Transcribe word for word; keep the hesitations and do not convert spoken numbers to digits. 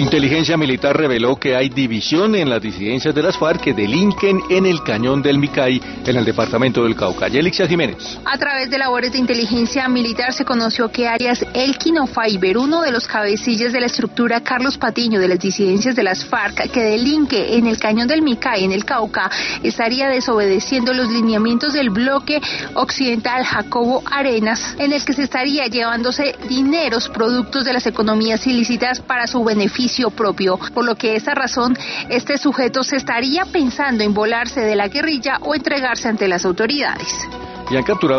Inteligencia militar reveló que hay división en las disidencias de las FARC que delinquen en el cañón del Micay, en el departamento del Cauca. Yelixia Jiménez. A través de labores de inteligencia militar se conoció que alias Elkin O'Faiber, uno de los cabecillas de la estructura Carlos Patiño de las disidencias de las FARC que delinque en el cañón del Micay, en el Cauca, estaría desobedeciendo los lineamientos del bloque occidental Jacobo Arenas, en el que se estaría llevándose dineros productos de las economías ilícitas para su beneficio propio, por lo que esta razón este sujeto se estaría pensando en volarse de la guerrilla o entregarse ante las autoridades. Y han capturado